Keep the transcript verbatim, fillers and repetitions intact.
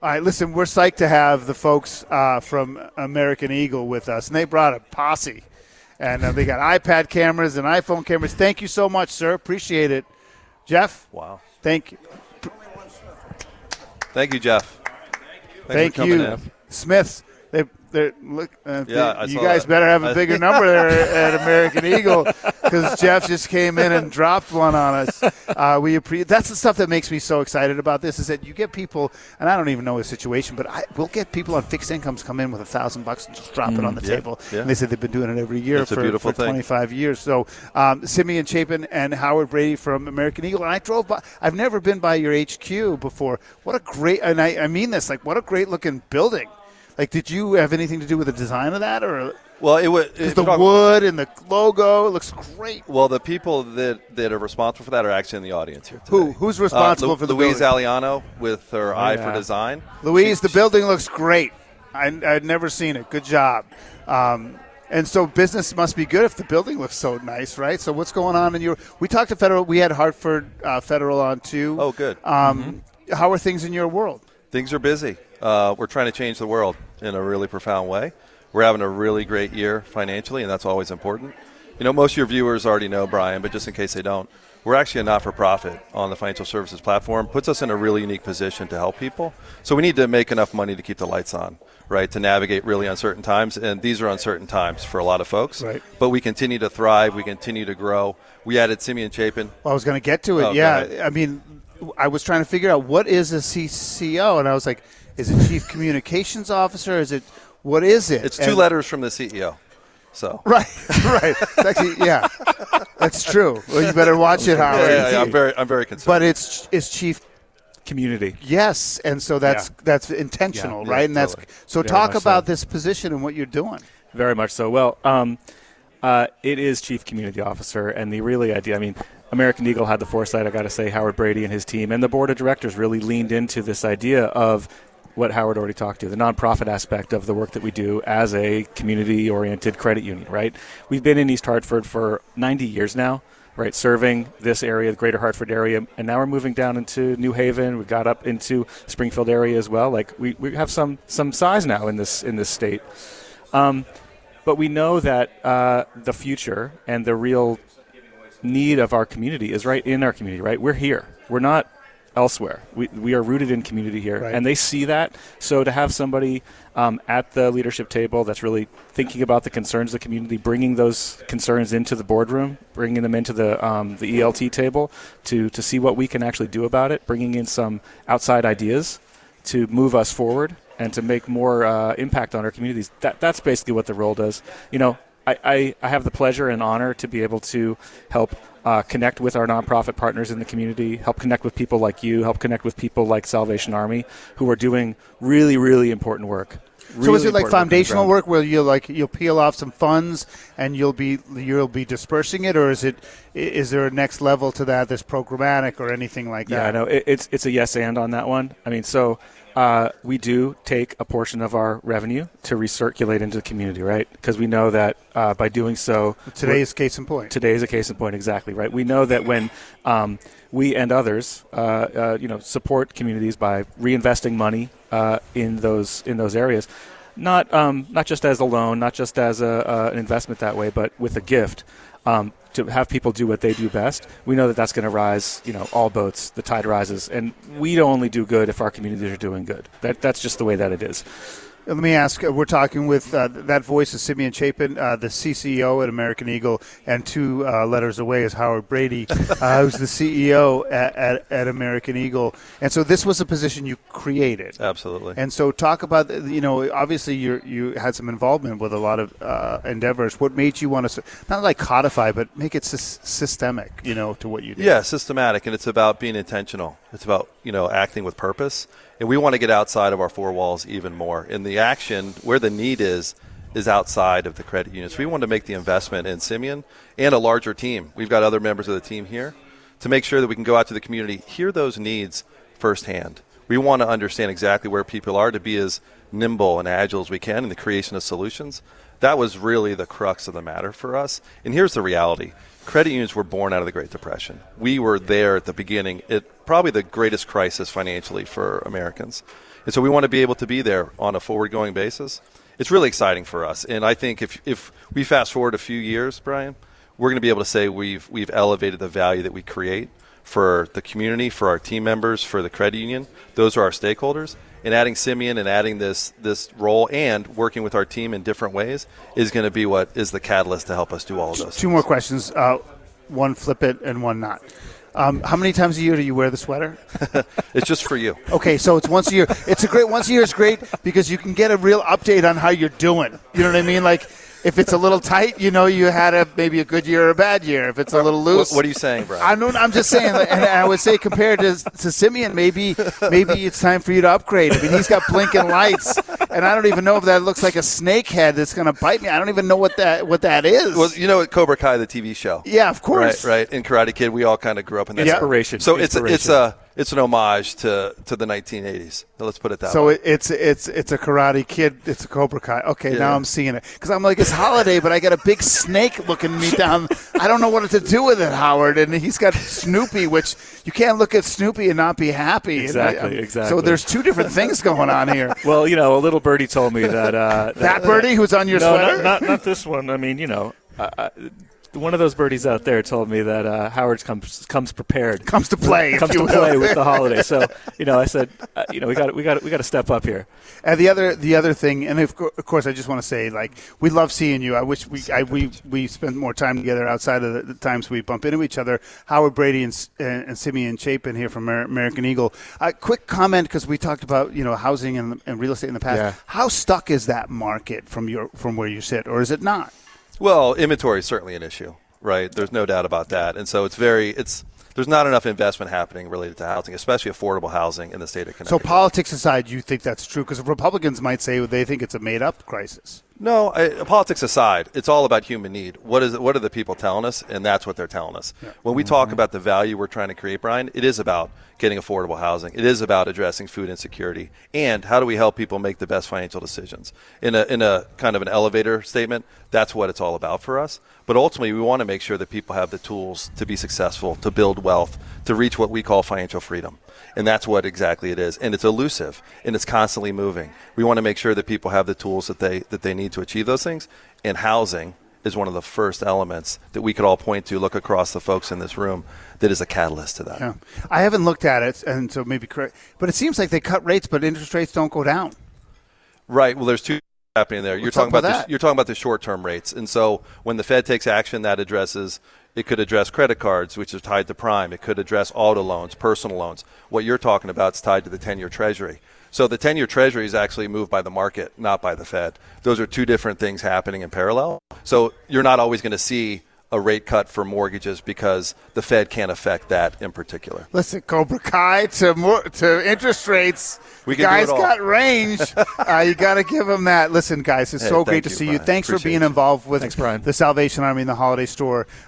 All right, listen, we're psyched to have the folks uh, from American Eagle with us, and they brought a posse. And uh, they got iPad cameras and iPhone cameras. Thank you so much, sir. Appreciate it. Jeff? Wow. Thank you. Thank you, Jeff. Thank you. In. Smiths. They, they're, look, uh, yeah, they, I you saw guys that. better have a bigger number there at American Eagle because Jeff just came in and dropped one on us. Uh, we appre- That's the stuff that makes me so excited about this is that you get people, and I don't even know the situation, but I, we'll get people on fixed incomes come in with a thousand bucks and just drop mm, it on the yeah, table. Yeah. And they said they've been doing it every year it's for, for twenty-five years. So um, Simeon Chapin and Howard Brady from American Eagle. And I drove by. I've never been by your H Q before. What a great, and I, I mean this, like what a great looking building. Like, did you have anything to do with the design of that, or well, it was the wood and the logo? It looks great. Well, the people that, that are responsible for that are actually in the audience here today. Who who's responsible uh, Lu- for the Louise building? Aliano with her oh, eye yeah. for design. Louise, the building looks great. I, I'd never seen it. Good job. Um, and so business must be good if the building looks so nice, right? So what's going on in your? We talked to Federal. We had Hartford uh, Federal on too. Oh, good. Um, mm-hmm. How are things in your world? Things are busy. Uh, we're trying to change the world in a really profound way. We're having a really great year financially, and that's always important. You know, most of your viewers already know, Brian, but just in case they don't, we're actually a not-for-profit on the financial services platform. Puts us in a really unique position to help people. So we need to make enough money to keep the lights on, right, to navigate really uncertain times. And these are uncertain times for a lot of folks. Right. But we continue to thrive. We continue to grow. We added Simeon Chapin. Well, I was going to get to it. Oh, yeah. I mean, I was trying to figure out what is a C C O, and I was like, is it Chief Communications Officer? Is it what is it? It's two and, letters from the C E O. So right, right. It's actually, yeah, that's true. Well, you better watch it, Howard. Yeah, yeah, yeah, I'm very, I'm very concerned. But it's it's Chief Community. Yes, and so that's yeah. that's intentional, yeah, right? Yeah, and that's totally. so. Very talk about so. this position and what you're doing. Very much so. Well, um, uh, it is Chief Community Officer, and the really idea. I mean. American Eagle had the foresight, I got to say, Howard Brady and his team, and the board of directors really leaned into this idea of what Howard already talked to, the nonprofit aspect of the work that we do as a community-oriented credit union, right? We've been in East Hartford for ninety years now, right, serving this area, the greater Hartford area, and now we're moving down into New Haven. We got up into Springfield area as well. Like, we, we have some some size now in this in this state. Um, but we know that uh, the future and the real need of our community is right in our community, right? We're here. We're not elsewhere. We we are rooted in community here, right. And they see that. So to have somebody um, at the leadership table that's really thinking about the concerns of the community, bringing those concerns into the boardroom, bringing them into the um, the E L T table to to see what we can actually do about it, bringing in some outside ideas to move us forward and to make more uh, impact on our communities. That that's basically what the role does. You know. I, I, I have the pleasure and honor to be able to help uh, connect with our nonprofit partners in the community, help connect with people like you, help connect with people like Salvation Army, who are doing really, really important work. Really so is it like important foundational work, work where you'll like you'll peel off some funds and you'll be you'll be dispersing it, or is it is there a next level to that that's programmatic or anything like that? Yeah, I know it, it's it's a yes and on that one. I mean, so. Uh, we do take a portion of our revenue to recirculate into the community, right? Because we know that uh, by doing so... Today is case in point. Today is a case in point, exactly, right? We know that when um, we and others, uh, uh, you know, support communities by reinvesting money uh, in those in those areas, not um, not just as a loan, not just as a, uh, an investment that way, but with a gift, um, to have people do what they do best, we know that that's going to rise, you know, all boats, the tide rises. And we only do good if our communities are doing good. That That's just the way that it is. Let me ask, uh, we're talking with, uh, that voice is Simeon Chapin, uh, the C C O at American Eagle, and two uh, letters away is Howard Brady, uh, who's the C E O at, at, at American Eagle. And so this was a position you created. Absolutely. And so talk about, you know, obviously you you had some involvement with a lot of uh, endeavors. What made you want to, not like codify, but make it sy- systemic, you know, to what you do? Yeah, systematic, and it's about being intentional. It's about, you know, acting with purpose. And we want to get outside of our four walls even more. And the action, where the need is, is outside of the credit union. So we want to make the investment in Simeon and a larger team. We've got other members of the team here to make sure that we can go out to the community, hear those needs firsthand. We want to understand exactly where people are to be as nimble and agile as we can in the creation of solutions. That was really the crux of the matter for us. And here's the reality. Credit unions were born out of the Great Depression. We were there at the beginning, at probably the greatest crisis financially for Americans. And so we want to be able to be there on a forward-going basis. It's really exciting for us. And I think if if we fast forward a few years, Brian, we're going to be able to say we've we've elevated the value that we create for the community, for our team members, for the credit union. Those are our stakeholders. And adding Simeon and adding this this role and working with our team in different ways is going to be what is the catalyst to help us do all of those. Two things. more questions. Uh, one flip it and one not. Um, how many times a year do you wear the sweater? It's just for you. Okay, so it's once a year. It's a great once a year is great because you can get a real update on how you're doing. You know what I mean? Like if it's a little tight, you know you had a maybe a good year or a bad year. If it's a little loose, What, what are you saying, Brian? I don't, I'm just saying, and I would say compared to to Simeon, maybe maybe it's time for you to upgrade. I mean, he's got blinking lights, and I don't even know if that looks like a snake head that's going to bite me. I don't even know what that what that is. Well, you know Cobra Kai, the T V show. Yeah, of course. Right, right. In Karate Kid, we all kind of grew up in that. Inspiration. So Inspiration. it's it's a it's an homage to, to the nineteen eighties. So let's put it that So way. it, it's it's it's a Karate Kid. It's a Cobra Kai. Okay, Yeah. now I'm seeing it because I'm like it's holiday, but I got a big snake looking me down. I don't know what to do with it, Howard. And he's got Snoopy, which you can't look at Snoopy and not be happy. And I- Exactly, I'm- exactly. So there's two different things going on here. Well, you know, a little birdie told me that uh, That birdie who's on your no, sweater. not, not not this one. I mean, you know, uh, uh, one of those birdies out there told me that uh, Howard comes comes prepared, Comes to play, if comes you to will. play with the holiday. So, you know, I said, uh, you know, we got we got we got to step up here. And the other, the other thing, and of, co- of course, I just want to say, like, we love seeing you. I wish we, I, we, we spent more time together outside of the, the times we bump into each other. Howard Brady and, S- and, and Simeon Chapin here from Amer- American Eagle. A uh, quick comment because we talked about you know housing and, and real estate in the past. Yeah. How stuck is that market from your from where you sit, or is it not? Well, inventory is certainly an issue, right? There's no doubt about that. And so it's very it's there's not enough investment happening related to housing, especially affordable housing in the state of So Connecticut. politics aside, you think that's true? Because Republicans might say they think it's a made-up crisis. No, I, politics aside, it's all about human need. What is it, what are the people telling us? And that's what they're telling us. Yeah. When we talk about the value we're trying to create, Brian, it is about getting affordable housing. It is about addressing food insecurity. And how do we help people make the best financial decisions? In a in a kind of an elevator statement, that's what it's all about for us. But ultimately, we want to make sure that people have the tools to be successful, to build wealth, to reach what we call financial freedom. And that's what exactly it is. And it's elusive, and it's constantly moving. We want to make sure that people have the tools that they that they need to achieve those things. And housing is one of the first elements that we could all point to, look across the folks in this room, that is a catalyst to that. Yeah. I haven't looked at it, and so maybe correct. But it seems like they cut rates, but interest rates don't go down. Right. Well, there's two happening there. You're What's talking up with about the, that? you're talking about the short-term rates, and so when the Fed takes action, that addresses it could address credit cards, which is tied to prime. It could address auto loans, personal loans. What you're talking about is tied to the ten-year Treasury. So the ten-year Treasury is actually moved by the market, not by the Fed. Those are two different things happening in parallel. So you're not always going to see a rate cut for mortgages because the Fed can't affect that in particular. Listen, Cobra Kai to more, to interest rates. We can do guys it all. got range. uh, you got to give them that. Listen, guys, it's Hey, so great thank to you, see you. Brian. Thanks for Appreciate being you. involved with Thanks, Brian. the Salvation Army and the Holiday Store.